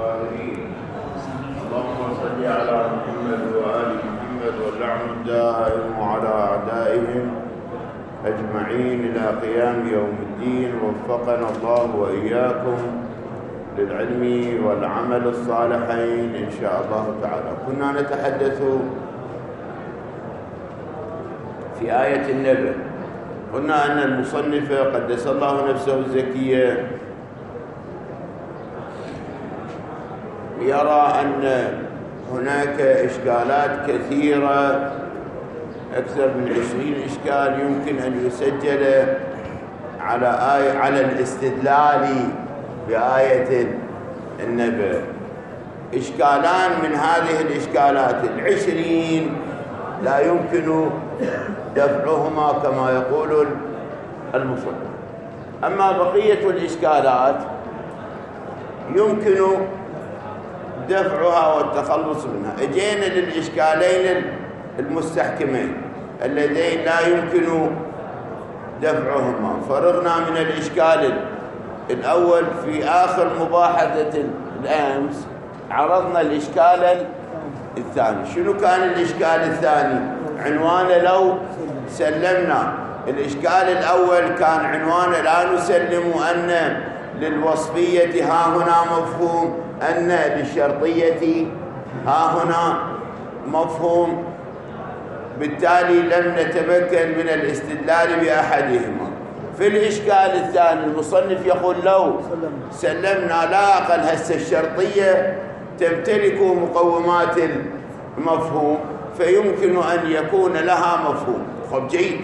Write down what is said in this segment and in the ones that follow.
العالمين. اللهم صل على محمد وآل محمد واللعن الدائم على أعدائهم أجمعين إلى قيام يوم الدين. وفقنا الله وإياكم للعلم والعمل الصالحين إن شاء الله تعالى. كنا نتحدث في آية النبأ. قلنا أن المصنف قدس الله نفسه الزكية يرى أن هناك إشكالات كثيرة، أكثر من 20 إشكال يمكن أن يسجل على الاستدلال بآية النبأ. إشكالان من هذه الإشكالات 20 لا يمكن دفعهما كما يقول المصنف. أما بقية الإشكالات يمكن دفعها والتخلص منها. اجينا للإشكالين المستحكمين اللذين لا يمكن دفعهما. فرغنا من الإشكال الأول في آخر مباحثة الأمس، عرضنا الإشكال الثاني. شنو كان الإشكال الثاني؟ عنوانه لو سلمنا. الإشكال الأول كان عنوانه لا نسلم أن للوصفية ها هنا مفهوم، أن للشرطية ها هنا مفهوم، بالتالي لم نتمكن من الاستدلال بأحدهما. في الإشكال الثاني المصنف يقول لو سلمنا لا أقل هسه الشرطية تمتلك مقومات المفهوم فيمكن أن يكون لها مفهوم. خب جيد،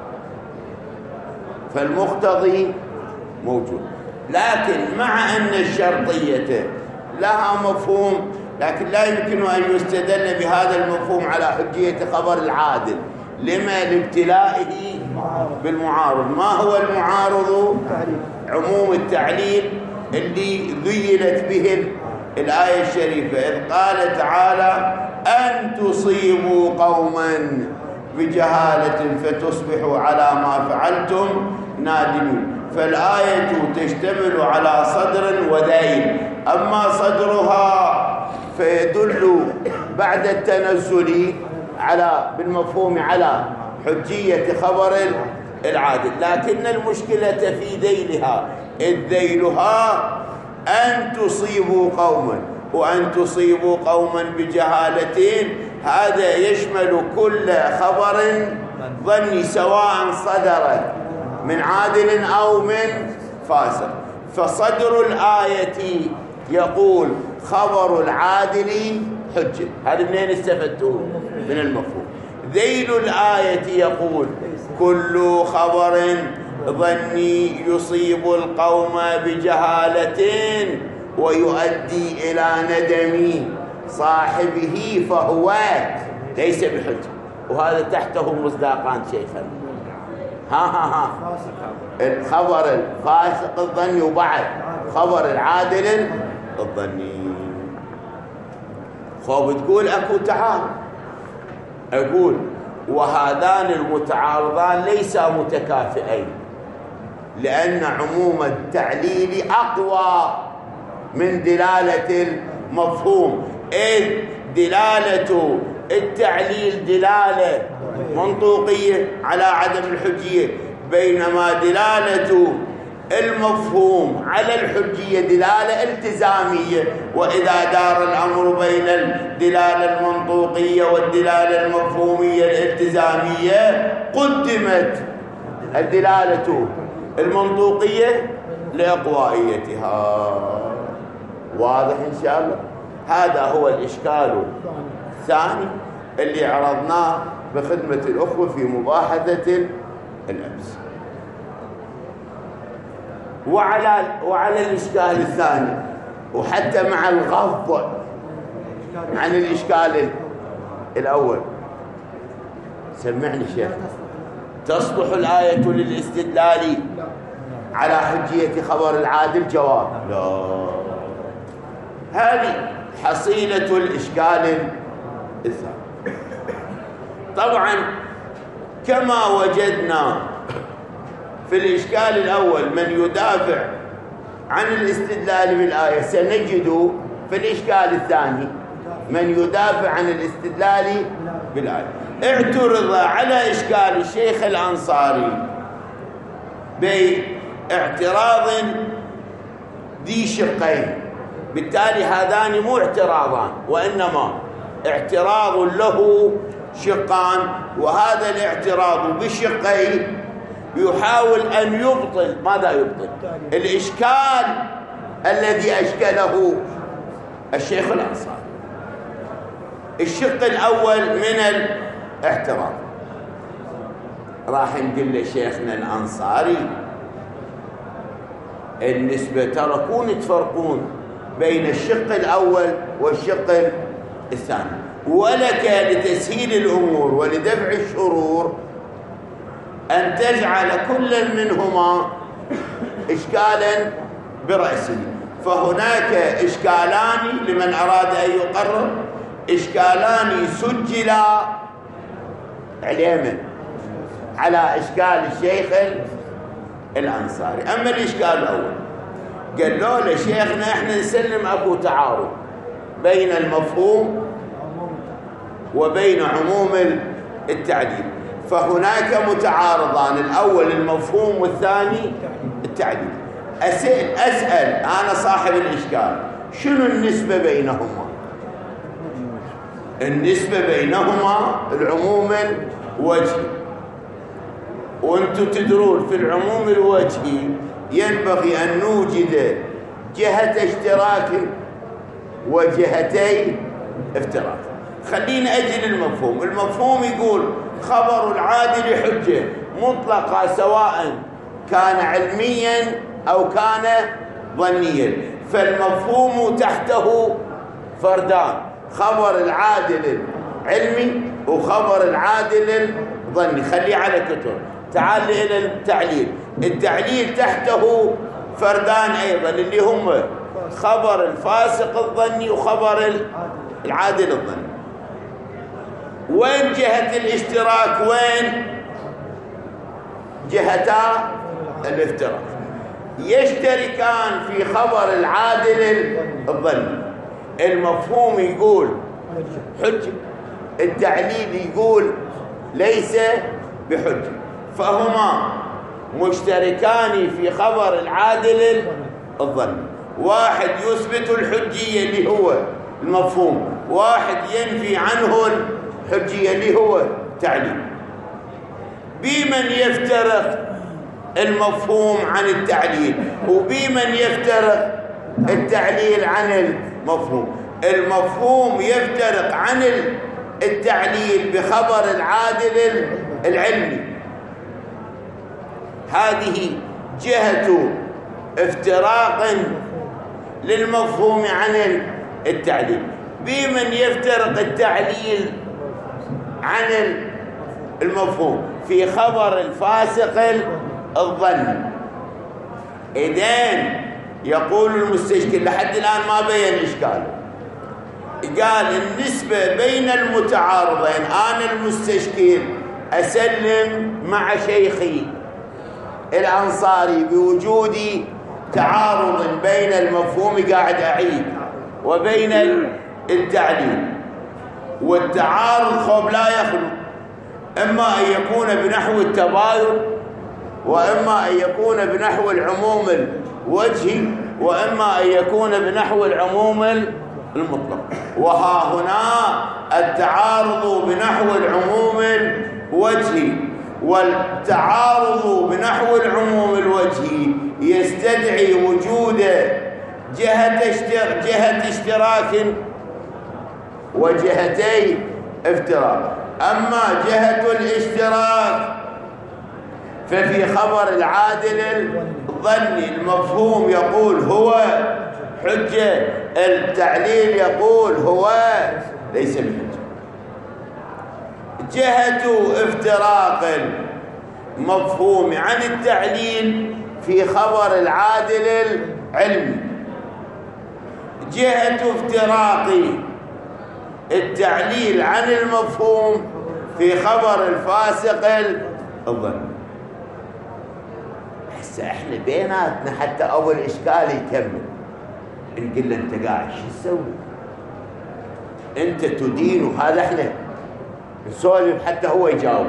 فالمقتضي موجود، لكن مع أن الشرطية لها مفهوم لكن لا يمكن أن يستدل بهذا المفهوم على حجية خبر العادل. لما؟ لابتلائه بالمعارض. ما هو المعارض؟ عموم التعليل اللي ذيلت به الآية الشريفة، إذ قال تعالى أن تصيبوا قوما بجهالة فتصبحوا على ما فعلتم نادمين. فالآية تشتمل على صدر وذيل. أما صدرها فيدل بعد التنزل بالمفهوم على حجية خبر العادل، لكن المشكلة في ذيلها. إذ ذيلها أن تصيبوا قوما، وأن تصيبوا قوما بجهالة هذا يشمل كل خبر ظني سواء صدر من عادل أو من فاسق. فصدر الآية يقول خبر العادل حجة. هذا منين استفدتوه؟ من المفهوم. ذيل الآية يقول كل خبر ظني يصيب القوم بجهالة ويؤدي إلى ندم صاحبه فهو ليس بحجة. وهذا تحته مصداقان شيخنا. الخبر الفاسق الظني وبعد خبر العادل الظني. خب تقول أكو تعارض. أقول وهذان المتعارضان ليسا متكافئين، لأن عموم التعليل أقوى من دلالة المفهوم. إذ دلالة التعليل دلالة منطوقية على عدم الحجية، بينما دلالة المفهوم على الحجية دلالة التزامية. وإذا دار الأمر بين الدلالة المنطوقية والدلالة المفهومية الالتزامية قدمت الدلالة المنطوقية لأقوائيتها. واضح إن شاء الله؟ هذا هو الإشكال الثاني اللي عرضناه بخدمة الأخوة في مباحثة الأمس. وعلى الإشكال الثاني، وحتى مع الغض عن الإشكال الأول، سمعني شيخ، تصلح الآية للاستدلال على حجية خبر العادل؟ جواب لا. هذه حصيلة الإشكال الثاني. طبعا كما وجدنا في الإشكال الأول من يدافع عن الاستدلال بالآية، سنجد في الإشكال الثاني من يدافع عن الاستدلال بالآية. اعترض على إشكال الشيخ الأنصاري باعتراض ذي شقين، بالتالي هذان مو اعتراضان وإنما اعتراض له شقان، وهذا الاعتراض بشقين يحاول أن يبطل. ماذا يبطل؟ الإشكال الذي أشكله الشيخ الأنصاري. الشق الأول من الاعتراض راح نقول لشيخنا الأنصاري النسبة تركون تفرقون بين الشق الأول والشق الثاني، ولك لتسهيل الأمور ولدفع الشرور أن تجعل كل منهما إشكالا برأسه. فهناك إشكالان لمن أراد أن يقرر، إشكالان سجلا عليهما على إشكال الشيخ الأنصاري. أما الإشكال الأول قال له لشيخنا إحنا نسلم أكو تعارض بين المفهوم وبين عموم التعليل، فهناك متعارضان، الأول المفهوم والثاني التعليل. أسأل أنا صاحب الإشكال شنو النسبة بينهما؟ النسبة بينهما العموم الوجهي، وأنتم تدرون في العموم الوجهي ينبغي أن نوجد جهة اشتراك وجهتي افتراق. خلينا أجل المفهوم. المفهوم يقول خبر العادل حجة مطلقة سواء كان علميا أو كان ظنيا، فالمفهوم تحته فردان: خبر العادل العلمي وخبر العادل الظني. خليه على كتر. تعال إلى التعليل. التعليل تحته فردان أيضا اللي هم خبر الفاسق الظني وخبر العادل الظني. وين جهة الاشتراك؟ وين جهتا الافتراق؟ يشتركان في خبر العادل الظني. المفهوم يقول حجة، التعليل يقول ليس بحجة، فهما مشتركان في خبر العادل الظني. واحد يثبت الحجية اللي هو المفهوم، واحد ينفي عنه الحجية اللي هو تعليل. بمن يفترق المفهوم عن التعليل؟ وبمن يفترق التعليل عن المفهوم؟ المفهوم يفترق عن التعليل بخبر العادل العلمي. هذه جهة افتراق للمفهوم عن التعليل. بمن يفترق التعليل عن المفهوم؟ في خبر الفاسق الظني. إذن يقول المستشكل لحد الآن ما بين إشكاله، قال النسبة بين المتعارضين. أنا المستشكل أسلم مع شيخي الأنصاري بوجود تعارض بين المفهوم، قاعد أعيد، وبين التعليل. والتعارض خوب لا يخلو، إما أن يكون بنحو التباين، وإما أن يكون بنحو العموم الوجهي، وإما أن يكون بنحو العموم المطلق. وها هنا التعارض بنحو العموم الوجهي، والتعارض بنحو العموم الوجهي يستدعي وجود جهة اشتراك وجهتي افتراق. أما جهة الاشتراك ففي خبر العادل الظني المفهوم يقول هو حجة، التعليل يقول هو ليس بحجة. جهة افتراق المفهوم عن التعليل في خبر العادل العلمي، جهة افتراق التعليل عن المفهوم في خبر الفاسق الظني. هسه احنا بيناتنا حتى اول اشكال يكمل. نقول له انت قاعد شو تسوي؟ انت تدين وهذا احنا نسولف حتى هو يجاوب.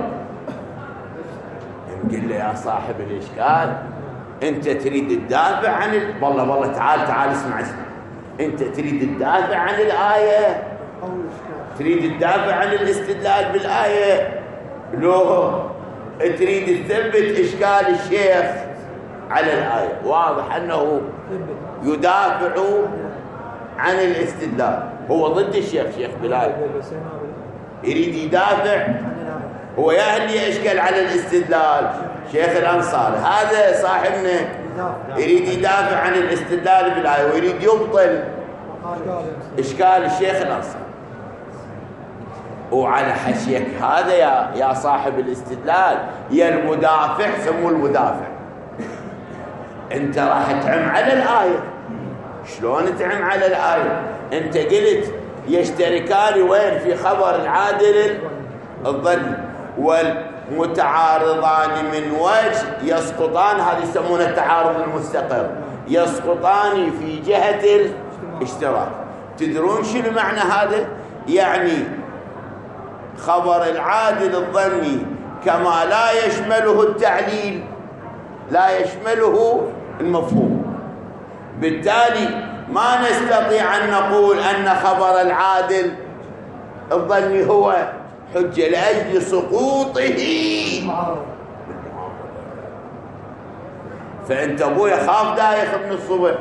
نقول له يا صاحب الاشكال انت تريد تدافع عن والله تعال اسمع. انت تريد تدافع عن الايه؟ تريد تدافع عن الاستدلال بالايه؟ لو تريد تثبت اشكال الشيخ على الايه. واضح انه يدافع عن الاستدلال. هو ضد الشيخ شيخ بلال، يريد يدافع. هو يا اللي يشكل على الاستدلال شيخ الأنصاري، هذا صاحبنا يريد يدافع عن الاستدلال بالآية ويريد يبطل إشكال الشيخ الأنصاري. وعلى حشيك هذا يا صاحب الاستدلال يا المدافع، سموه المدافع، انت راح تعم على الآية. شلون تعم على الآية؟ انت قلت يشتركان وين؟ في خبر العادل الظني، والمتعارضان من وجه يسقطان، هذا يسمونه التعارض المستقر، يسقطان في جهة الاشتراك. تدرون شنو معنى هذا؟ يعني خبر العادل الظني كما لا يشمله التعليل لا يشمله المفهوم، بالتالي ما نستطيع أن نقول أن خبر العادل الظني هو حجة لأجل سقوطه. فأنت أبويا خاف دايخ من الصبح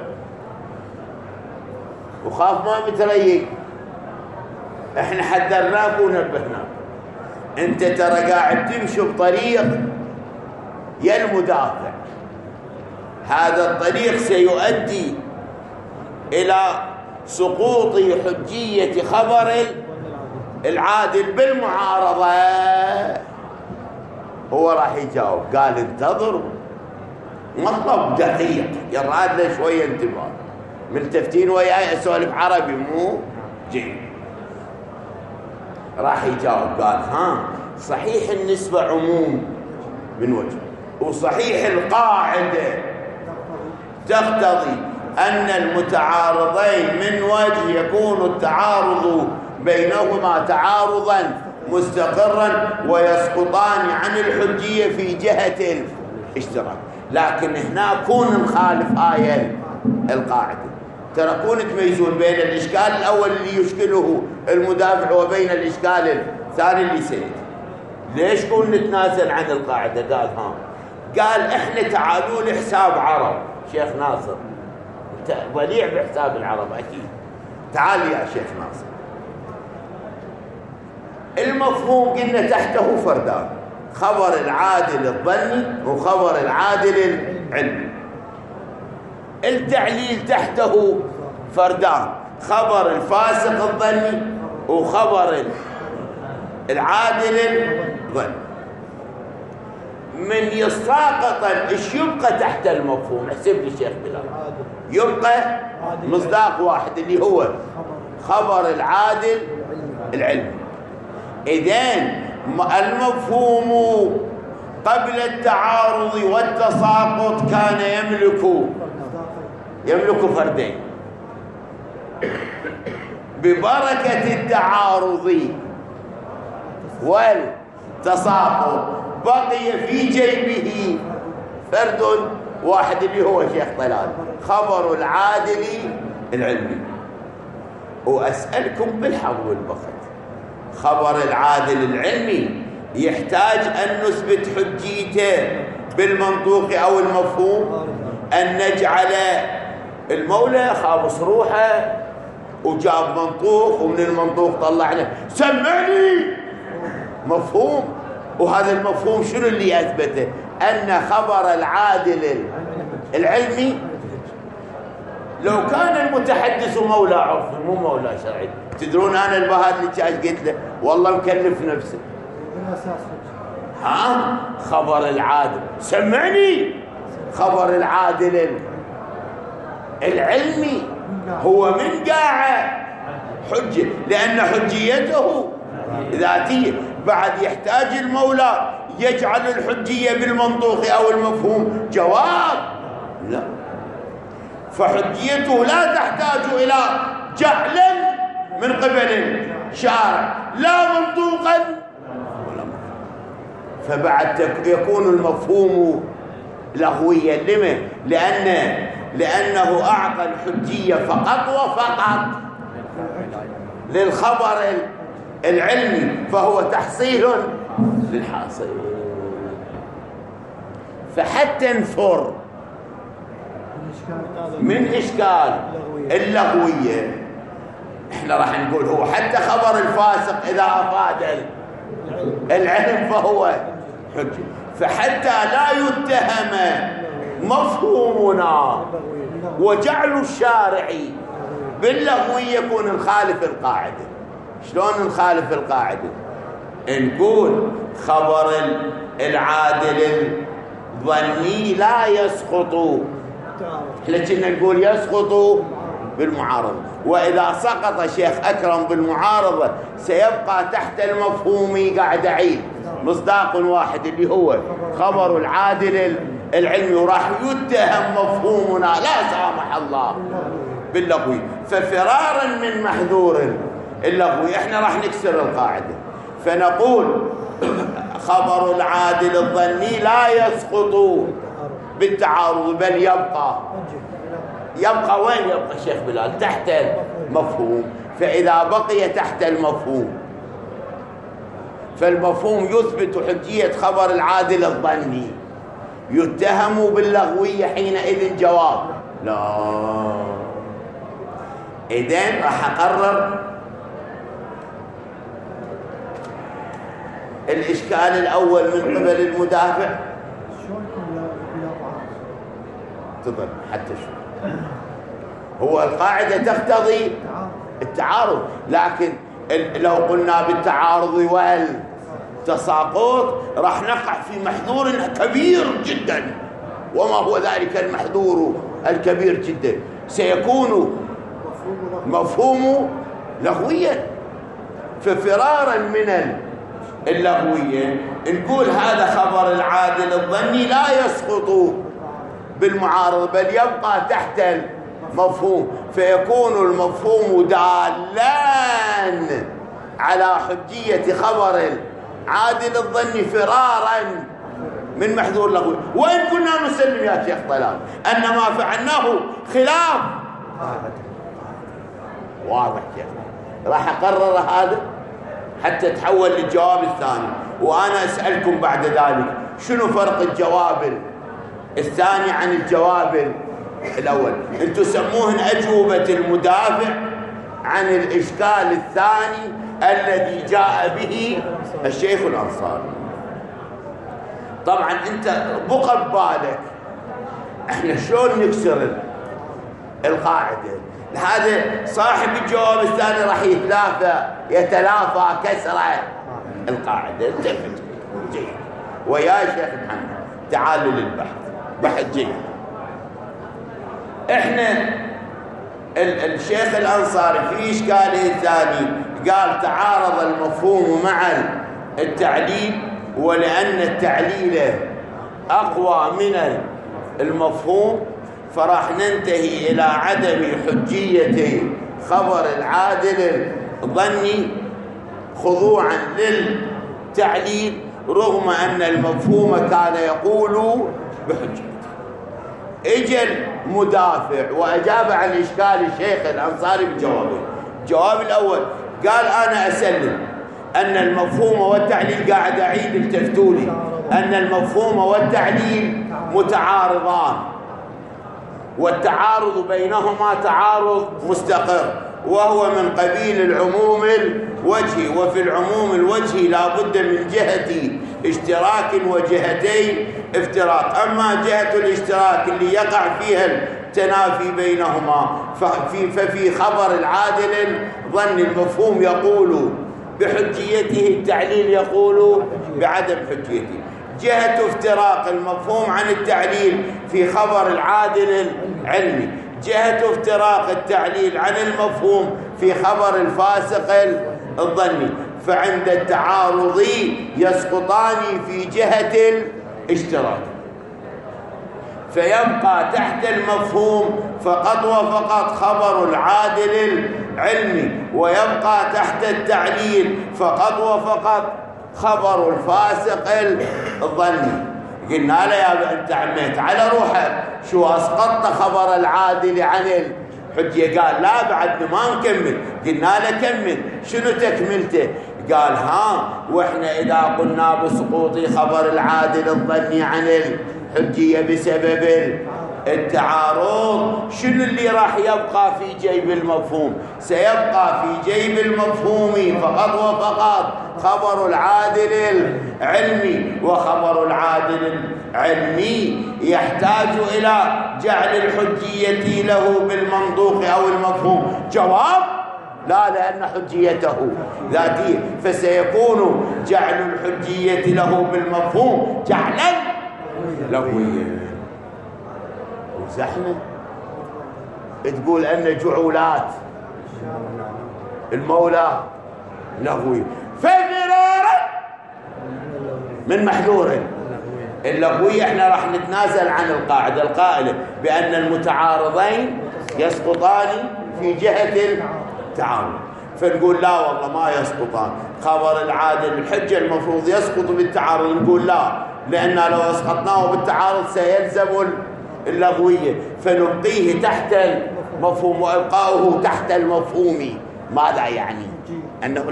وخاف ما متريق، احنا حذرناك ونبهناك. انت ترى قاعد تمشي بطريق يا المدافع، هذا الطريق سيؤدي الى سقوط حجية خبر العادل بالمعارضة. هو راح يجاوب، قال انتظروا. مطلب دقيق يراد له شوية انتباه، ملتفتين وياي اسولف عربي مو جيد. راح يجاوب قال صحيح النسبة عموم من وجه، وصحيح القاعدة تقتضي أن المتعارضين من وجه يكون التعارض بينهما تعارضا مستقرا ويسقطان عن الحجية في جهة الاشتراك. لكن هنا كون نخالف آية القاعدة، ترى كون تميزون بين الإشكال الأول اللي يشكله المدافع وبين الإشكال الثاني اللي سيد. ليش كون نتنازل عن القاعدة؟ قال احنا تعالوا لحساب عرب. شيخ ناصر انت وليع بحساب العرب اكيد، تعال يا شيخ ناصر. المفهوم قلنا تحته فردان، خبر العادل الظني وخبر العادل العلمي. التعليل تحته فردان، خبر الفاسق الظني وخبر العادل الظني. من يساقط ايش يبقى تحت المفهوم؟ احسب لي شيخ بلال. يبقى مصداق واحد اللي هو خبر العادل العلمي. إذن المفهوم قبل التعارض والتساقط كان يملك فردين. ببركة التعارض والتساقط بقي في جيبه فرد واحد اللي هو شيخ طلال، خبر العادل العلمي. وأسألكم بالحظ والبخت، خبر العادل العلمي يحتاج أن نثبت حجيته بالمنطوق أو المفهوم، أن نجعل المولى خابص روحه وجاب منطوق ومن المنطوق طلعنا سمعني مفهوم. وهذا المفهوم شنو اللي أثبته؟ أن خبر العادل العلمي لو كان المتحدث مولى عرفي مو مولى شرعي. تدرون أنا البهاد اللي كاش قلت له والله مكلف نفسه خبر العادل سمعني، خبر العادل العلمي هو من قاعة حجة، لأن حجيته ذاتية. بعد يحتاج المولى يجعل الحجية بالمنطوق أو المفهوم. جواب لا. فحجيته لا تحتاج إلى جعل من قبل الشارع لا منطوقا ولا مفهوم. فبعد يكون المفهوم لغويا. لما؟ لأنه أعطى الحجية فقط وفقط للخبر العلمي، فهو تحصيل للحاصل. فحتى نفر من إشكال اللغوية، احنا راح نقول هو حتى خبر الفاسق إذا أفاد العلم فهو حجة. فحتى لا يتهم مفهومنا وجعل الشارع باللغوي يكون نخالف القاعدة. شلون نخالف القاعدة؟ نقول خبر العادل الظني لا يسقط، احنا كنا نقول يسقط بالمعارضة، وإذا سقط شيخ أكرم بالمعارضة سيبقى تحت المفهوم. قاعد أعيد مصداق واحد اللي هو خبر العادل العلمي، وراح يتهم مفهومنا لا سامح الله باللغوي. ففرارا من محذور اللغوي احنا راح نكسر القاعدة، فنقول خبر العادل الظني لا يسقط بالتعارض بل يبقى وين يبقى شيخ بلال؟ تحت المفهوم. فإذا بقي تحت المفهوم فالمفهوم يثبت حجية خبر العادل الظني، يتهم باللغوية حينئذ جواب لا. إذن راح أقرر الإشكال الأول من قبل المدافع. تظل حتى شو هو القاعدة تقتضي التعارض، لكن لو قلنا بالتعارض والتساقط راح نقع في محذور كبير جدا. وما هو ذلك المحذور الكبير جدا؟ سيكون مفهوم لغويا. ففرارا من اللغوية نقول هذا خبر العادل الظني لا يسقط بالمعارض بل يبقى تحت المفهوم، فيكون المفهوم دالا على حجية خبر العادل الظني فرارا من محذور لغوي. وإن كنا نسلم يا شيخ طلال أن ما فعلناه خلاف واضح شيخ، راح أقرر هذا حتى تحول للجواب الثاني. وأنا أسألكم بعد ذلك شنو فرق الجواب الثاني عن الجواب الأول؟ أنتم سموهن أجوبة المدافع عن الإشكال الثاني الذي جاء به الشيخ الأنصاري. طبعا أنت بقى ببالك احنا شلون نكسر القاعدة. هذا صاحب الجواب الثاني راح يتلافى كسر القاعدة. التفت جيد ويا شيخ محمد تعالوا للبحث، بحث جيد. احنا الشيخ الأنصاري في إشكاله الثاني قال تعارض المفهوم مع التعليل، ولأن التعليل أقوى من المفهوم فراح ننتهي إلى عدم حجية خبر العادل الظني خضوعا للتعليل، رغم أن المفهوم كان يقول بحجيته. اجى المدافع وأجاب عن إشكال الشيخ الأنصاري بجوابين. الجواب الأول قال أنا أسلم أن المفهوم والتعليل، قاعد أعيد التفتولي، أن المفهوم والتعليل متعارضان، والتعارض بينهما تعارض مستقر، وهو من قبيل العموم الوجهي. وفي العموم الوجهي لا بد من جهة اشتراك وجهتي افتراق. أما جهة الاشتراك اللي يقع فيها التنافي بينهما ففي خبر العادل ظن المفهوم يقول بحجيته، التعليل يقول بعدم حجيته. جهة افتراق المفهوم عن التعليل في خبر العادل العلمي، جهة افتراق التعليل عن المفهوم في خبر الفاسق الظني. فعند التعارض يسقطان في جهة الاشتراك. فيبقى تحت المفهوم فقط وفقط خبر العادل العلمي، ويبقى تحت التعليل فقط وفقط خبر الفاسق الظني. قلنا له يا انت عميت على روحك، شو اسقطت خبر العادل عن الحجة؟ قال لا بعد ما نكمل. قلنا له كمل، شنو تكملته؟ قال ها واحنا اذا قلنا بسقوط خبر العادل الظني عن الحجية بسبب التعارض، شنو اللي راح يبقى في جيب المفهوم؟ سيبقى في جيب المفهوم فقط وفقط خبر العادل العلمي، وخبر العادل العلمي يحتاج إلى جعل الحجية له بالمنطوق أو المفهوم. جواب لا، لأن حجيته ذاتية، فسيكون جعل الحجية له بالمفهوم جعلا لغويا. وزحنا تقول أن جعولات المولى لغوية، ففرارا من محذور اللغوية. احنا راح نتنازل عن القاعدة القائلة بأن المتعارضين يسقطان في جهة التعارض، فنقول لا والله ما يسقطان. خبر العادل الحجة المفروض يسقط بالتعارض، نقول لا، لأن لو أسقطناه بالتعارض سيلزم اللغوية، فنبقيه تحت المفهوم، وإبقاؤه تحت المفهوم ماذا يعني؟ أنه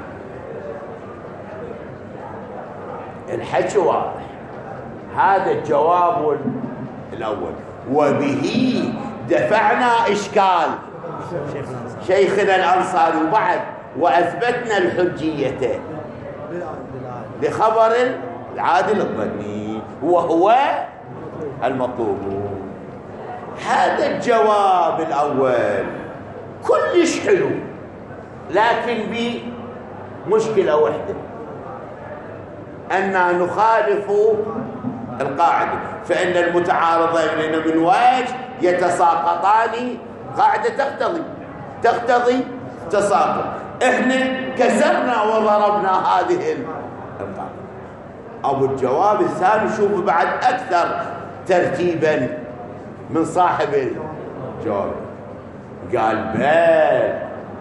الحج واضح. هذا الجواب الأول، وبه دفعنا إشكال شيخنا الأنصاري وبعد وأثبتنا الحجية لخبر العادل الظني وهو المطلوب. هذا الجواب الأول كلش حلو، لكن بمشكلة واحدة، أننا نخالف القاعدة، فإن المتعارضين من وجه يتساقطان، قاعدة تقتضي تساقط. احنا كسرنا وضربنا هذه القاعدة. أبو الجواب الثاني شوف بعد أكثر ترتيبا من صاحب الجواب، قال بل،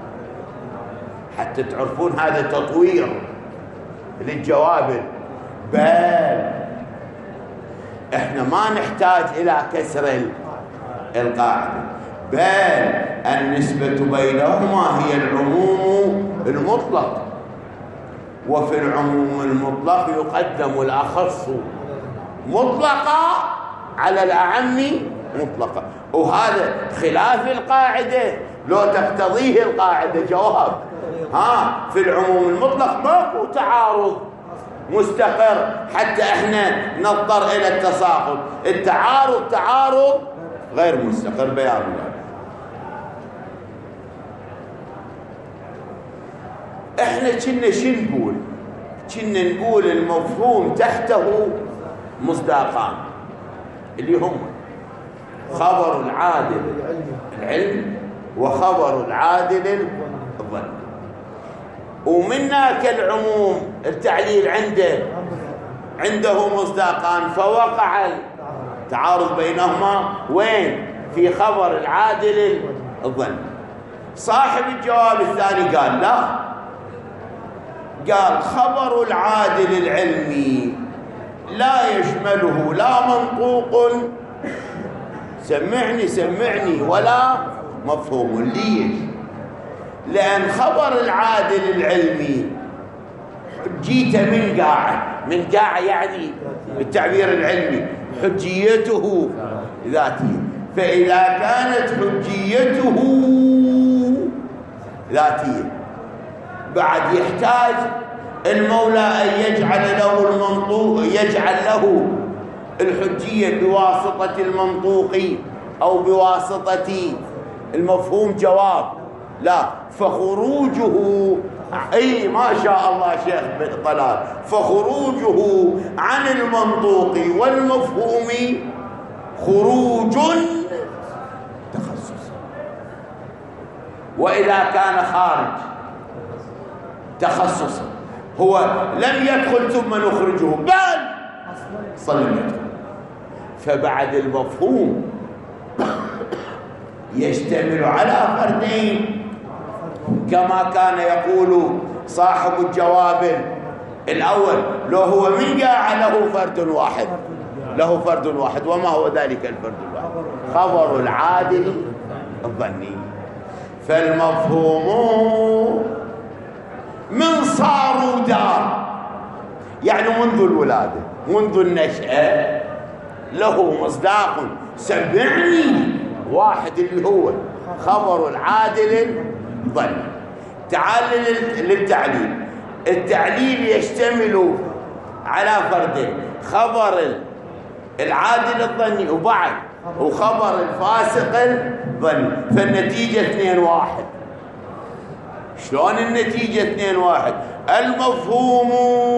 حتى تعرفون هذا تطوير للجواب، بل احنا ما نحتاج الى كسر القاعده، بل النسبه بينهما هي العموم المطلق، وفي العموم المطلق يقدم الاخص مطلقا على الاعم مطلقا، وهذا خلاف القاعده لو تقتضيه القاعده. جواب في العموم المطلق ماكو تعارض مستقر حتى احنا نضطر الى التساقط. التعارض تعارض غير مستقر بيان الله. احنا كنا شو نقول؟ كنا نقول المفهوم تحته مصداقان اللي هم خبر العادل العلم وخبر العادل الظن، ومنك العموم التعليل عنده مصداقان، فوقع التعارض بينهما وين؟ في خبر العادل الظن. صاحب الجواب الثاني قال لا، قال خبر العادل العلمي لا يشمله لا منطوق، سمعني ولا مفهوم. ليش؟ لأن خبر العادل العلمي جيت من قاع يعني بالتعبير العلمي حجيته ذاتية، فإذا كانت حجيته ذاتية بعد يحتاج المولى أن يجعل له المنطوق، يجعل له الحجية بواسطة المنطوق أو بواسطة المفهوم. جواب لا، فخروجه أي ما شاء الله شيخ بن طلال، فخروجه عن المنطوق والمفهوم خروج تخصص، وإذا كان خارج تخصصا هو لم يدخل ثم نخرجه، بل صلى يدخل، فبعد المفهوم يشتمل على فردين، كما كان يقول صاحب الجواب الأول: لو هو من جاء له فرد واحد، له فرد واحد. وما هو ذلك الفرد الواحد؟ خبر العادل الظني. فالمفهوم من صاروا دار، يعني منذ الولادة، منذ النشأة، له مصداق سمعني واحد اللي هو خبر العادل الظني. تعال للتعليل. التعليل يشتمل على فردين: خبر العادل الظني وبعد وخبر الفاسق الظني. فالنتيجة 2-1. شلون النتيجة 2-1؟ المفهوم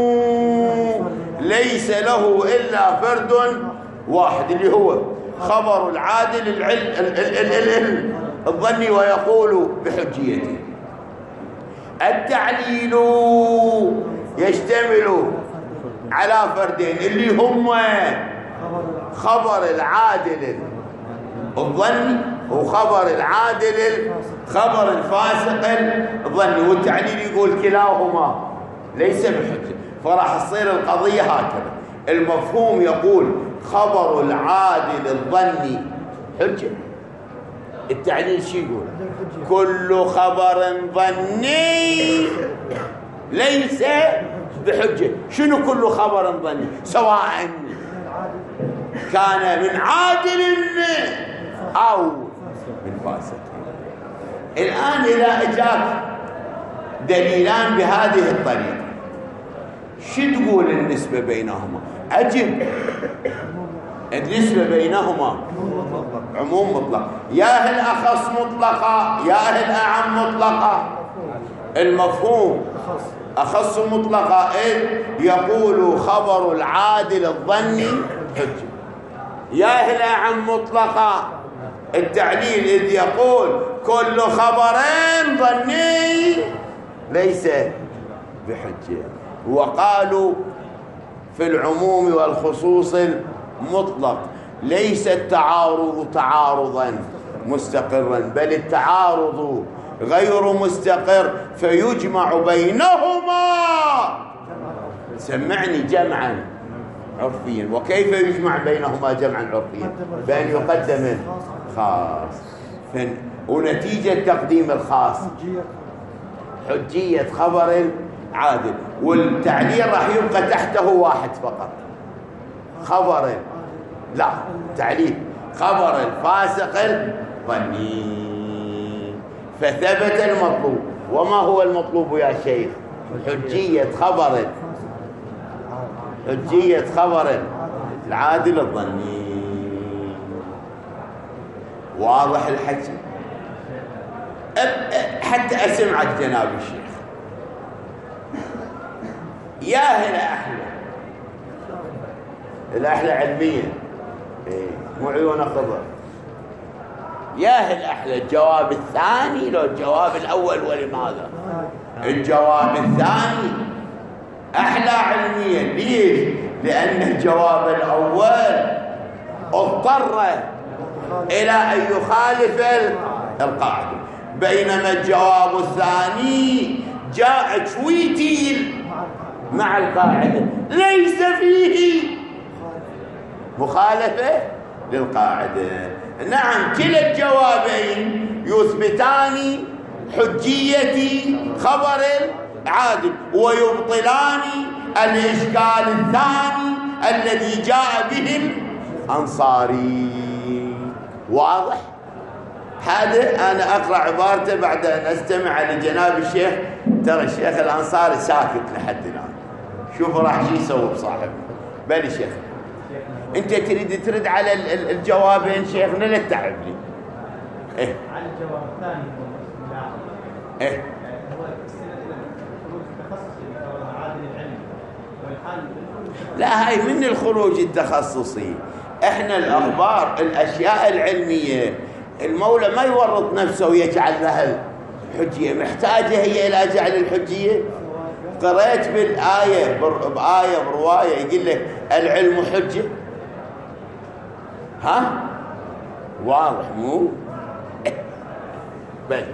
ليس له إلا فرد واحد اللي هو خبر العادل الظني ويقول بحجيته. التعليل يشتمل على فردين اللي هم خبر العادل الظني وخبر العادل خبر الفاسق الظني. والتعليل يقول كلاهما ليس بحجة، فراح تصير القضية هكذا: المفهوم يقول خبر العادل الظني حجة. التعليل شو يقول؟ كل خبر ظني ليس بحجة. شنو كل خبر ظني؟ سواء كان من عادل أو من فاسق. الآن إذا أجاك دليلان بهذه الطريقة، شو تقول النسبة بينهما؟ أجب. النسبة بينهما عموم مطلق. يا الأخص مطلقة يا الأعم مطلقة. المفهوم أخص مطلقة إذ يقول خبر العادل الظني حجة. يا الأعم مطلقة التعليل إذ يقول كل خبر ظني ليس بحجة. وقالوا في العموم والخصوص المطلق ليس التعارض تعارضا مستقرا، بل التعارض غير مستقر فيجمع بينهما. سمعني جمعا عرفيا. وكيف يجمع بينهما جمعا عرفيا؟ بأن يقدم الخاص. ونتيجة تقديم الخاص حجية خبر عادل. والتعليل راح يبقى تحته واحد فقط: خبر لا تعليل خبر الفاسق الظني. فثبت المطلوب. وما هو المطلوب يا شيخ؟ حجية خبر العادل الظني. واضح الحكي؟ حتى أسمعك جناب الشيخ. يا هلا أحلى الأحلى علميا، مو عيون خضر. يا هل أحلى الجواب الثاني لو الجواب الأول؟ ولماذا؟ الجواب الثاني أحلى علميا. ليش؟ لأن الجواب الأول اضطر إلى أن يخالف القاعدة، بينما الجواب الثاني جاء شويتيل مع القاعدة ليس فيه مخالفة للقاعدة. نعم، كلا الجوابين يثبتان حجية خبر العادل ويبطلان الإشكال الثاني الذي جاء به الأنصاري. واضح؟ هذا أنا أقرأ عبارته بعد أن أستمع لجناب الشيخ. ترى الشيخ الأنصاري ساكت لحد الآن. شوف راح شو يسوي بصاحبه. بل شيخ أنت ترد على الجوابين شيخنا، لا تتعب لي. إيه على الجواب الثاني إيه هو الخروج التخصصي أو العادل العلمي والحال. لا، هاي من الخروج التخصصي. احنا الأخبار الأشياء العلمية المولى ما يورط نفسه ويجعل لها الحجية، محتاجة هي إلى جعل الحجية. قرأت بالآية بآية برواية يقول لك العلم حجة. ها واضح مو بل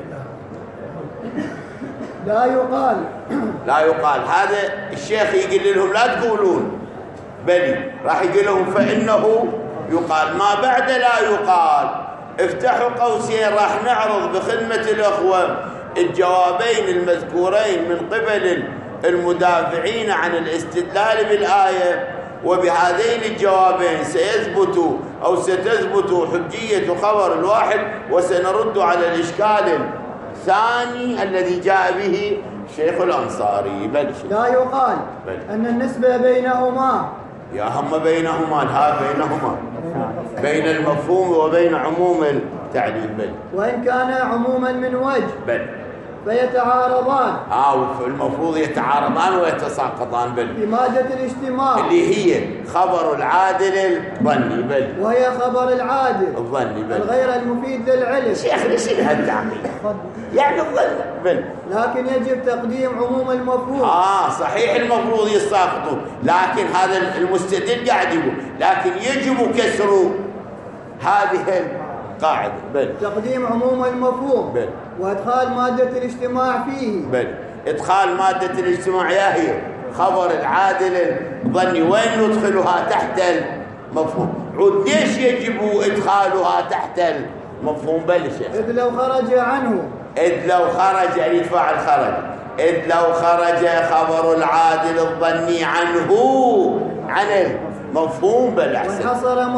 لا يقال لا يقال. هذا الشيخ يقول لهم لا تقولون، بل راح يقول لهم فإنه يقال. ما بعد لا يقال افتحوا قوسين. راح نعرض بخدمة الأخوة الجوابين المذكورين من قبل المدافعين عن الاستدلال بالآية، وبهذين الجوابين سيثبت أو ستثبت حجية خبر الواحد، وسنرد على الإشكال الثاني الذي جاء به شيخ الأنصاري. لا يقال أن النسبة بينهما يا هم بينهما ها بينهما بين المفهوم وبين عموم التعليل بل وإن كان عموما من وجه بل فيتعارضان المفروض يتعارضان ويتساقطان بل في مادة الاجتماع اللي هي خبر العادل الظني بل وهي خبر العادل الظني بل الغير المفيد للعلم. شيخ ليش هالتعقيد يعني الظن بل لكن يجب تقديم عموم المفهوم. صحيح المفروض يساقطوا، لكن هذا المستدل قاعد يقول لكن يجب كسر هذه القاعدة بل تقديم عموم المفهوم بل وادخال مادة الاجتماع فيه بل ادخال مادة الاجتماع هي خبر العادل الظني. وين ندخلها؟ تحت المفهوم. عود ليش يجب ادخالها تحت المفهوم بل شيخ؟ إذ لو خرج عنه يدفع الخرج. إذ لو خرج خبر العادل الظني عن المفهوم بل أحسن.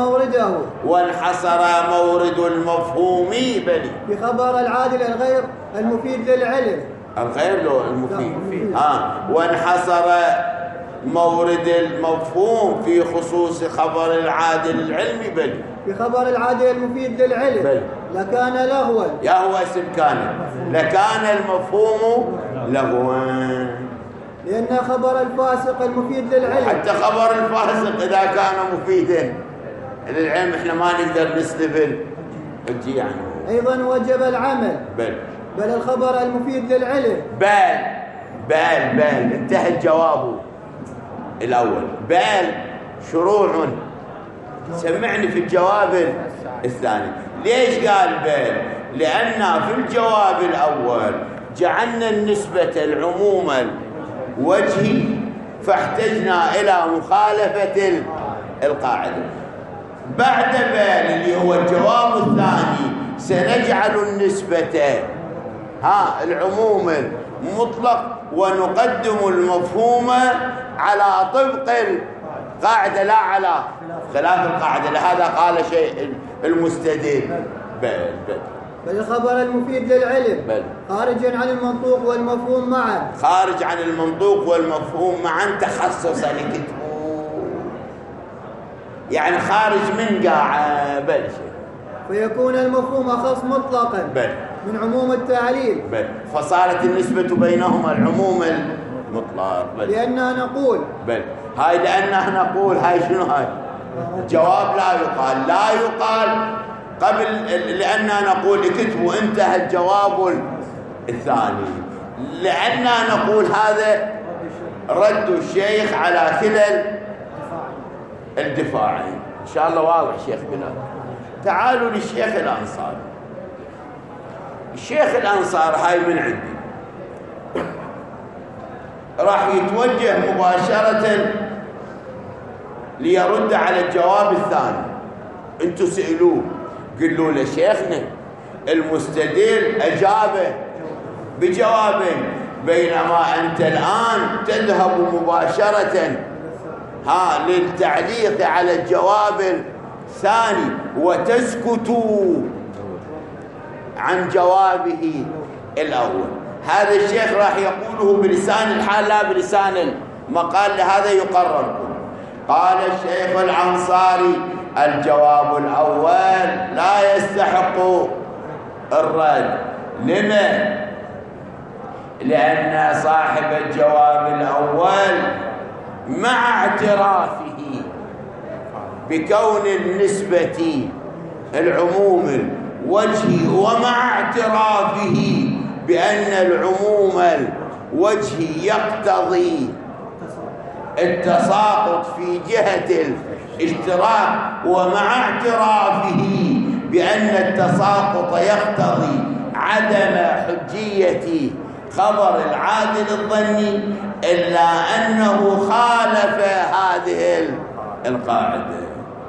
وانحصر مورد المفهوم بل بخبر العادل الغير المفيد للعلم. الغير له المفيد وانحصر مورد المفهوم في خصوص خبر العادل العلمي بل بخبر العادل المفيد للعلم بل لكان لغوا. يا هو اسم كان لكان المفهوم لغوا، لأن خبر الفاسق المفيد للعلم. حتى خبر الفاسق إذا كان مفيدا للعلم احنا ما نقدر نسلب الجي عنه. أيضا وجب العمل بل الخبر المفيد للعلم بل انتهى الجواب الأول. بل شروع سمعني في الجواب الثاني. ليش قال بل؟ لأن في الجواب الأول جعلنا النسبة العموم الوجهي فاحتجنا إلى مخالفة القاعدة. بعد بل اللي هو الجواب الثاني سنجعل النسبة العموم المطلق ونقدم المفهوم على طبق القاعدة لا على خلاف القاعدة. لهذا قال شيء المستدل بل الخبر المفيد للعلم خارج عن المنطوق والمفهوم معا. خارج عن المنطوق والمفهوم معا تخصصا لكتبه، يعني خارج من قاعة فيكون المفهوم أخص مطلقا من عموم التعليل فصارت النسبة بينهما العموم المطلق لأننا نقول لأننا نقول هاي شنو هاي؟ جواب لا يقال قبل لأننا نقول اكتبوا انتهى الجواب الثاني، لأننا نقول هذا رد الشيخ على كلا الدفاعين. إن شاء الله واضح شيخ بلال. تعالوا للشيخ الأنصار. الشيخ الأنصار هاي من عندي راح يتوجه مباشرة ليرد على الجواب الثاني. انتوا سئلوه قلوا له شيخنا المستدل أجابه بجوابين، بينما أنت الآن تذهب مباشرة للتعليق على الجواب الثاني وتسكت عن جوابه الأول. هذا الشيخ راح يقوله بلسان الحال لا بلسان المقال، لهذا يقرر. قال الشيخ الأنصاري الجواب الأول لا يستحق الرد. لما؟ لأن صاحب الجواب الأول مع اعترافه بكون النسبة العموم الوجهي ومع اعترافه بأن العموم الوجهي يقتضي التساقط في جهة اشتراك ومع اعترافه بأن التساقط يقتضي عدم حجية خبر العادل الظني، إلا أنه خالف هذه القاعدة.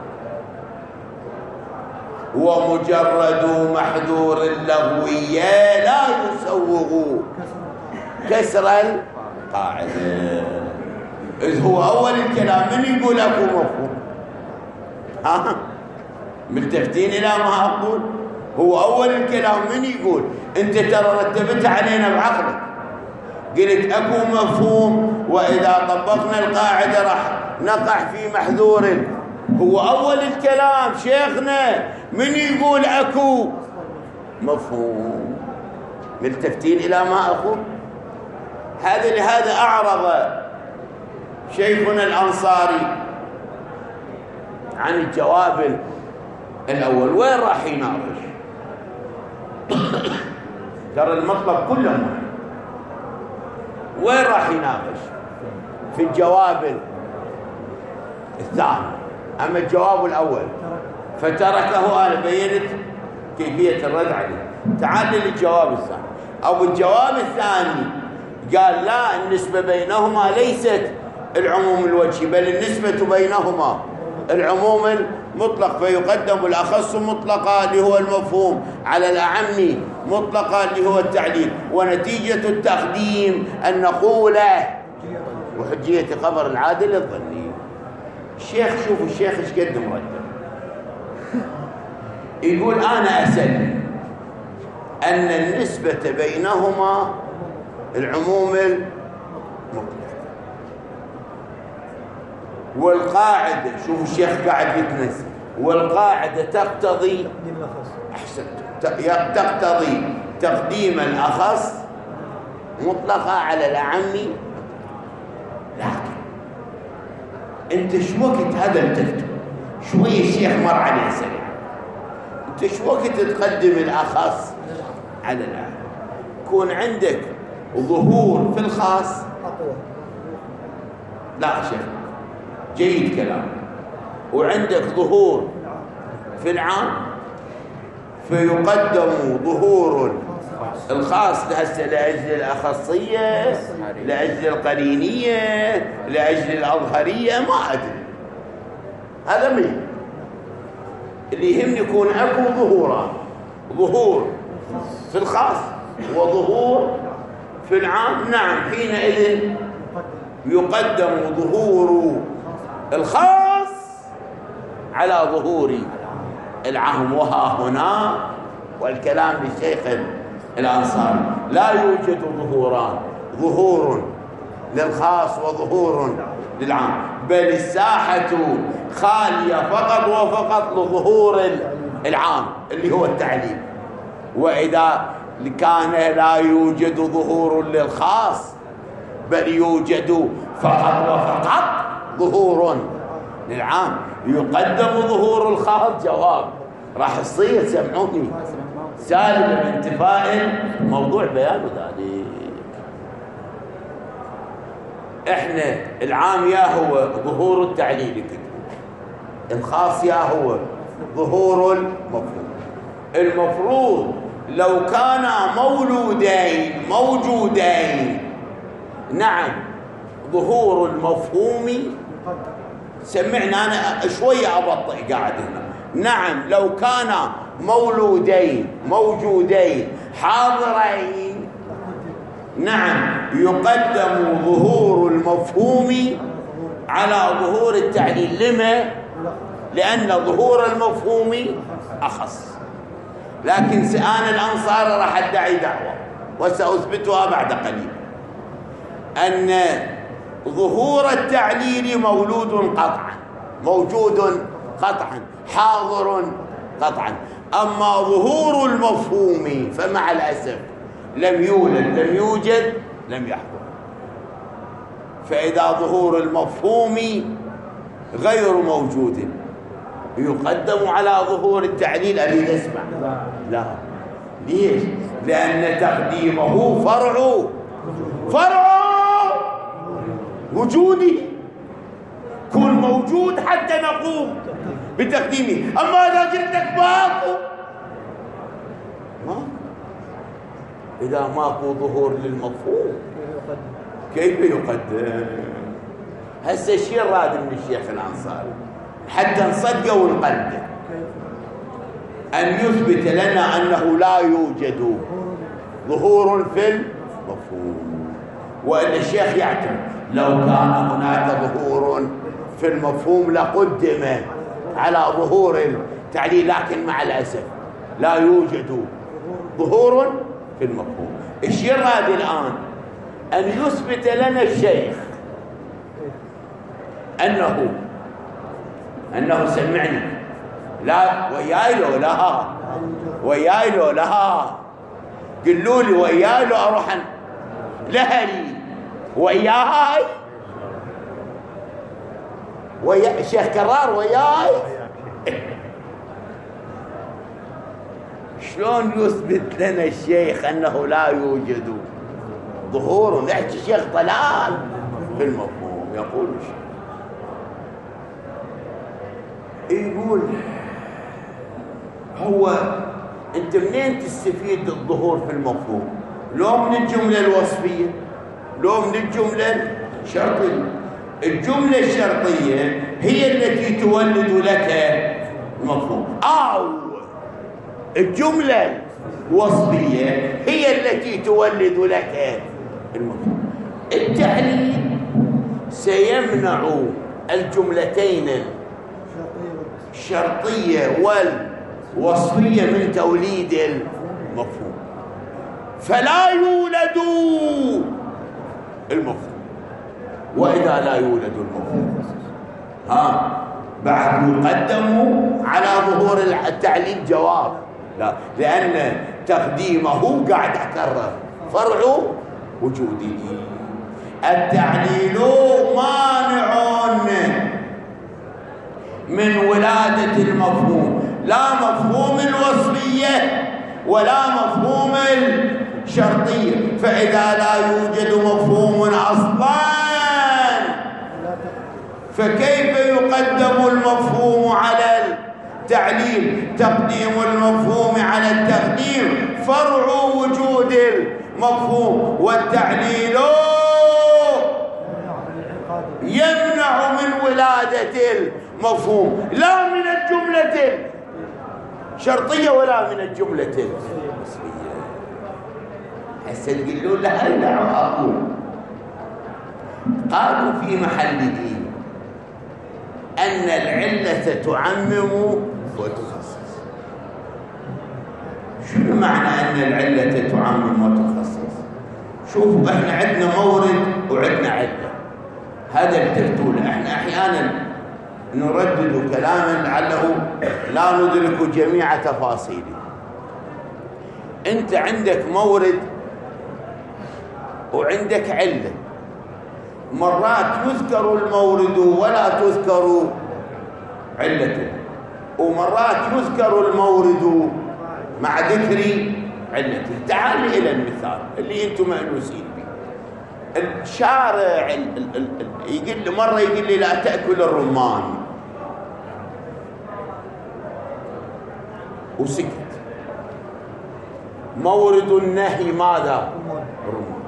ومجرد محذور اللغوية لا يسوغ كسر القاعدة. إذ هو أول الكلام من يقول أكو مفهوم؟ ها ملتفتين إلى ما أقول؟ هو أول الكلام من يقول؟ أنت ترى رتبت علينا بعقلك، قلت أكو مفهوم، وإذا طبقنا القاعدة راح نقع في محذور. هو أول الكلام شيخنا من يقول أكو مفهوم؟ ملتفتين إلى ما أقول؟ لهذا أعرض شيخنا الأنصاري عن الجواب الأول. وين راح يناقش؟ ترى المطلب كله واحد. وين راح يناقش؟ في الجواب الثاني. أما الجواب الأول فتركه. أنا بينت كيفية الرد عليه. تعال للجواب الثاني. أو الجواب الثاني قال لا، النسبة بينهما ليست العموم الوجهي، بل النسبة بينهما العموم المطلق، فيقدم الأخص مطلقا اللي هو المفهوم على الأعم مطلقا اللي هو التعليل. ونتيجة التقديم أن نقول وحجية خبر العادل الظني. الشيخ شوفوا الشيخ ايش قد مرتب، يقول أنا أسلم أن النسبة بينهما العموم المطلق، والقاعدة شوفوا الشيخ قاعد يتنزل، والقاعدة تقتضي تقتضي تقديم الأخص مطلقة على الأعم. لكن انت شو وقت هذا التكتب شوية الشيخ مر عليه سريع، انت شو وقت تقدم الأخص على الأعم؟ يكون عندك ظهور في الخاص. لا شيخ جيد كلام، وعندك ظهور في العام، فيقدم ظهور الخاص لأجل الأخصية، لأجل القرينية، لأجل الأظهرية، ما أدري. هذا مين اللي يهمني يكون أكو ظهوران، ظهور في الخاص وظهور في العام. نعم حينئذ يقدم ظهور الخاص على ظهور العام. وها هنا والكلام للشيخ الأنصاري لا يوجد ظهوران، ظهور للخاص وظهور للعام، بل الساحة خالية فقط وفقط لظهور العام اللي هو التعليل. وإذا كان لا يوجد ظهور للخاص بل يوجد فقط وفقط ظهور للعام، يقدم ظهور الخاص. جواب راح يصير سمعوني سالب بانتفاء موضوع بيان ذلك. احنا العام يا هو ظهور التعليل، الخاص يا هو ظهور المفهوم. المفروض لو كان موجودين نعم ظهور المفهوم، سمعنا أنا شوية أبطئ قاعد هنا. نعم لو كان موجودين حاضرين، نعم يقدم ظهور المفهوم على ظهور التعليل. لما؟ لأن ظهور المفهوم أخص. لكن أنا الأنصار راح أدعي دعوة وسأثبتها بعد قليل، أن ظهور التعليل موجود قطعا، حاضر قطعا. أما ظهور المفهوم فمع الأسف لم يولد، لم يوجد، لم يحضر. فإذا ظهور المفهوم غير موجود يقدم على ظهور التعليل. أريد أسمع. لا ليش؟ لأن تقديمه فرع وجودي. كون موجود حتى نقوم بتقديمه. أما إذا قلت لك ماكو، إذا ماكو ظهور للمفهوم كيف يقدم؟ هسه الشيء راد من الشيخ الأنصاري حتى نصدقه ونقدم، أن يثبت لنا أنه لا يوجد ظهور في المفهوم. وإن الشيخ يعتبر لو كان هناك ظهور في المفهوم لقدم على ظهور التعليل، لكن مع الأسف لا يوجد ظهور في المفهوم. الشيء راد الآن أن يثبت لنا الشيخ أنه سمعني، لا وياي له لها، وياي له لها، قلوا لي وياي له أروح لهلي وياي، ويا الشيخ كرار وياي. شلون يثبت لنا الشيخ أنه لا يوجد ظهور؟ يحكي الشيخ ضلال في المفهوم. يقول يقول هو أنت منين تستفيد الظهور في المفهوم؟ لو من الجملة الوصفية، لو من الجملة الشرطية. الجملة الشرطية هي التي تولد لك المفهوم، أو الجملة الوصفية هي التي تولد لك المفهوم. التعليل سيمنع الجملتين الشرطية والوصفية من توليد المفهوم، فلا يولد المفهوم. وإذا لا يولد المفهوم بعد يقدم على ظهور التعليل جواب، لا، لأن تقديمه قاعد أكرر فرع وجوده. التعليل مانع من ولادة المفهوم، لا مفهوم الوصفية ولا مفهوم الشرطية. فإذا لا يوجد مفهوم أصلاً فكيف يقدم المفهوم على التعليل؟ تقديم المفهوم على التقديم فرع وجود المفهوم، والتعليل يمنع من ولادة المفهوم، لا من الجملة الشرطية ولا من الجملة الوصفية. هسه يقولون لها لا أقول، قالوا في محل دين أن العلة تعمم وتخصص. شنو معنى أن العلة تعمم وتخصص؟ شوفوا، احنا عندنا مورد وعندنا علة، هذا الترتول. احنا احيانا نردد كلاما لعله لا ندرك جميع تفاصيله. انت عندك مورد وعندك علة، مرات يذكر المورد ولا تذكر علته، ومرات يذكر المورد مع ذكر علته. تعال إلى المثال اللي أنتم مأنوسين به. الشارع يقول لي مرة، يقول لي لا تأكل الرمان، وسكت. مورد النهي ماذا؟ الرمان.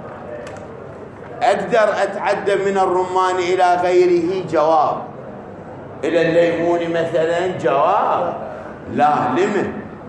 أقدر أتعدى من الرمان إلى غيره؟ جواب. إلى الليمون مثلا؟ جواب. لا، لمن؟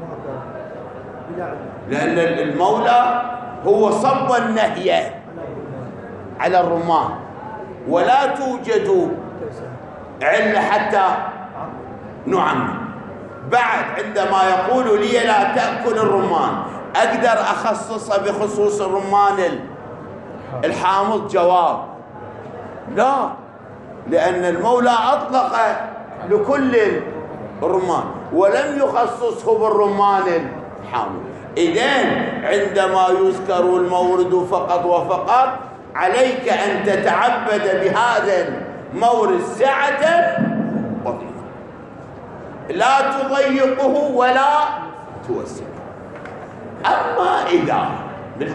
لأن المولى هو صب النهي على الرمان، ولا توجد علة حتى نعمم. بعد عندما يقول لي لا تأكل الرمان، أقدر أخصصه بخصوص الرمان الحامض؟ جواب. لا، لأن المولى أطلق لكل الرمان ولم يخصصه بالرمان الحامض. إذن عندما يذكر المورد فقط وفقط عليك أن تتعبد بهذا المورد سعة وضيقة، لا تضيقه ولا توسعه. أما إذا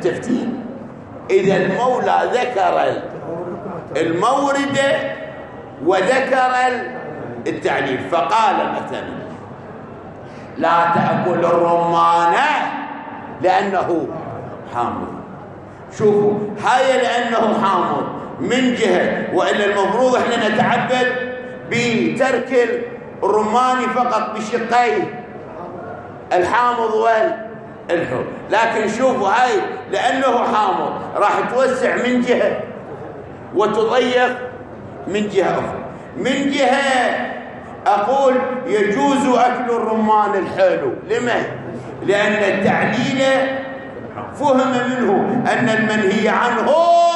بالتفتيل، إذا المولى ذكر المورد وذكر التعليل فقال مثلا لا تأكل الرمان لأنه حامض. شوفوا هاي لأنه حامض من جهة، وإلا المفروض احنا نتعبد بترك الرمان فقط بشقيه الحامض والحلو، لكن شوفوا هاي لأنه حامض راح توسع من جهة وتضيق من جهة أخرى. من جهة أقول يجوز أكل الرمان الحلو. لما؟ لأن التعليل فهم منه أن المنهي عنه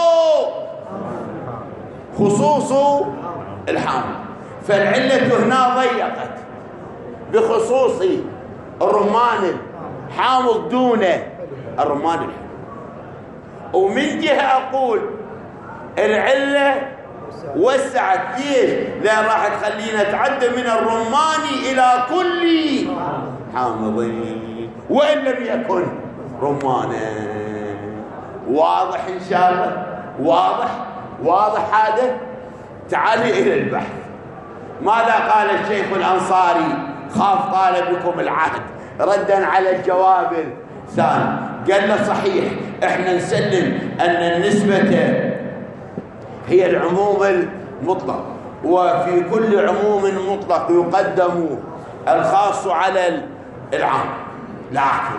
خصوص الحامض، فالعلة هنا ضيقت بخصوص الرمان الحامض دون الرمان الحلو. ومن جهة أقول العلة وسعت. ليش؟ لأن راح تخلينا نتعدى من الرمان إلى كل حامض وإن لم يكن رمانا. واضح إن شاء الله؟ واضح هذا. تعالي إلى البحث. ماذا قال الشيخ الأنصاري خاف طال بكم العهد ردا على الجواب الثاني؟ قال له صحيح احنا نسلم أن النسبة هي العموم المطلق، وفي كل عموم مطلق يقدم الخاص على العام، لكن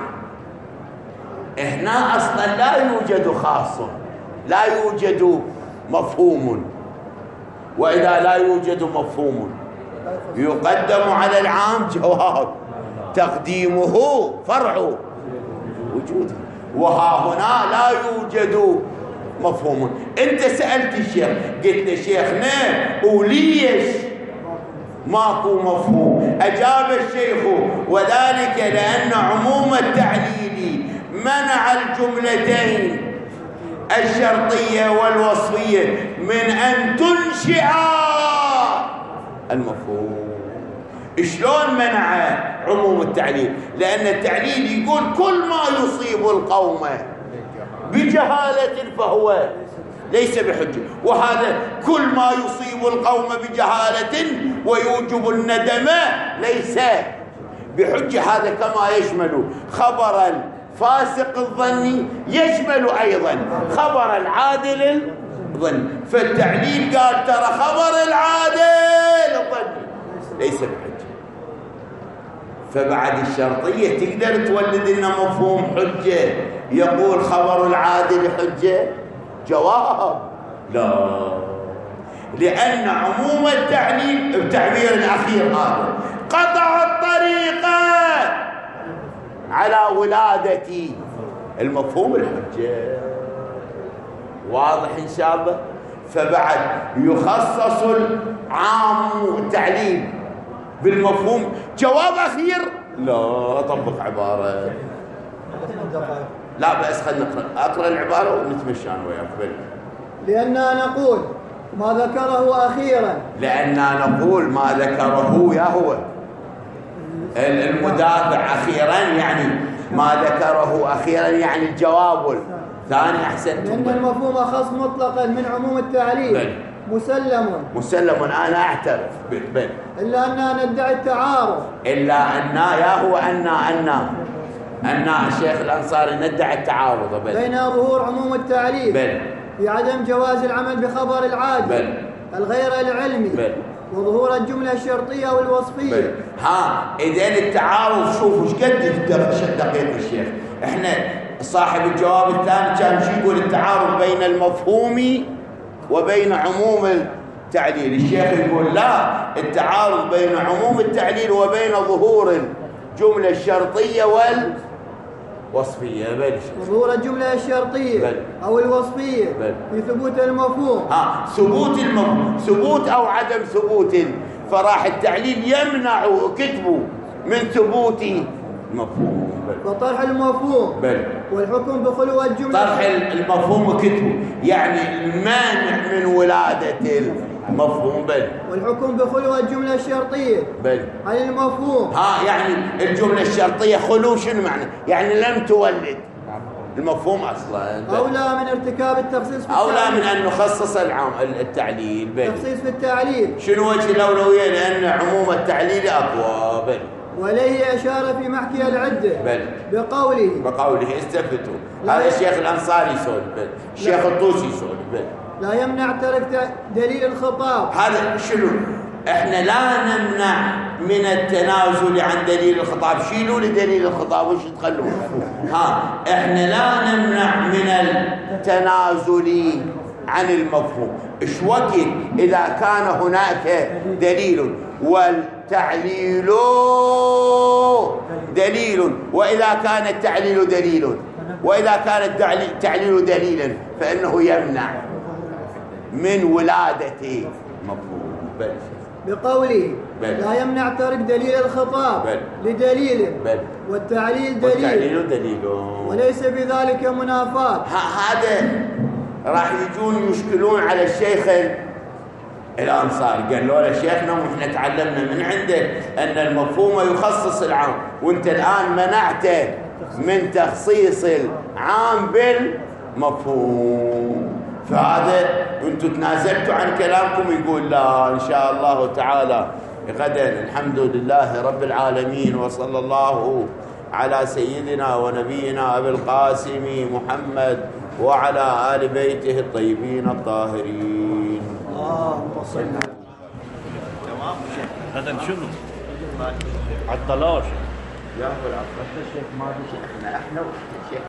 هنا أصلا لا يوجد خاص، لا يوجد مفهوم، وإذا لا يوجد مفهوم يقدم على العام جواب تقديمه فرع وجوده، وها هنا لا يوجد مفهوم. انت سألت الشيخ قلت له شيخنا وليش ماكو مفهوم؟ أجاب الشيخ وذلك لأن عموم التعليل منع الجملتين الشرطية والوصفية من أن تنشئ المفهوم. شلون منع عموم التعليل؟ لأن التعليل يقول كل ما يصيب القوم بجهالة فهو ليس بحجة، وهذا كل ما يصيب القوم بجهالة ويوجب الندم ليس بحجة. هذا كما يشمل خبر الفاسق الظني يشمل أيضا خبر العادل الظني. فالتعليل قال ترى خبر العادل الظني ليس بحجة. فبعد الشرطية تقدر تولد لنا مفهوم حجة يقول خبر العادل حجة؟ جواب لا، لأن عموم التعليل التعبير الأخير هذا قطع الطريقة على ولادة المفهوم الحجة. واضح إن شاء الله؟ فبعد يخصص العام التعليل بالمفهوم. جواب أخير لا أطبق عبارة لا بس خلينا أقرأ العبارة ونتمشى أنا وياك. لأننا نقول ما ذكره أخيرا، لأننا نقول ما ذكره يا هو المدافع أخيرا، يعني ما ذكره أخيرا يعني الجواب الثاني أحسن. لأن المفهوم أخص مطلقا من عموم التعليل مسلم أنا أعترف بل إلا أننا ندعي التعارض، إلا أن يا هو أن الشيخ الأنصاري ندعي التعارض بين ظهور عموم التعليل في عدم جواز العمل بخبر العادل الغير العلمي وظهور الجملة الشرطية والوصفية. إذن التعارض شوفوا ايش قد دقيق الشيخ. احنا صاحب الجواب الثاني كان شو يقول؟ التعارض بين المفهوم وبين عموم التعليل. الشيخ يقول لا، التعارض بين عموم التعليل وبين ظهور الجملة الشرطية والوصفية. ظهور الجملة الشرطية أو الوصفية في ثبوت المفهوم. ثبوت المفهوم، ثبوت أو عدم ثبوت، فراح التعليل يمنع كتبه من ثبوت المفهوم وطرح المفهوم والحكم بخلو الجملة. طرح المفهوم كتبه يعني المانع من ولادة المفهوم والحكم بخلو الجملة الشرطية عن المفهوم. يعني الجملة الشرطية خلو شنو معنى؟ يعني لم تولد المفهوم أصلا أولى من ارتكاب التخصيص في أولى من أن نخصص التعليل. التخصيص في التعليل. شنو وجه الأولوية؟ لأن عموم التعليل أقوى. وإليه أشار في محكي العدة بقوله استفتوا. هذا الشيخ الأنصاري يسولف، الشيخ الطوسي يسولف. لا يمنع ترك دليل الخطاب. هذا شنو؟ احنا لا نمنع من التنازل عن دليل الخطاب. شيلوا لي دليل الخطاب وش تخلون؟ احنا لا نمنع من التنازل عن المفهوم. ايش وقت اذا كان هناك دليل والتعليل دليل، واذا كان التعليل دليل، واذا كان التعليل دليلا فانه يمنع من ولادة مفهوم. بقوله لا يمنع ترك دليل الخطاب لدليل والتعليل دليل وليس بذلك منافاة. هذا راح يجون يشكلون على الشيخ الأنصاري. قالوا له شيخنا ونحن تعلمنا من عندك أن المفهوم يخصص العام، وانت الآن منعته من تخصيص العام بالمفهوم، فهذا انتم تنازلتوا عن كلامكم. يقول لا، ان شاء الله تعالى غدا. الحمد لله رب العالمين، وصلى الله على سيدنا ونبينا ابي القاسم محمد وعلى آل بيته الطيبين الطاهرين. اللهم صل على تمام. غدا شنو؟ عطلاش يا ابو العباس الشيخ ما بشيخنا احنا والشيخ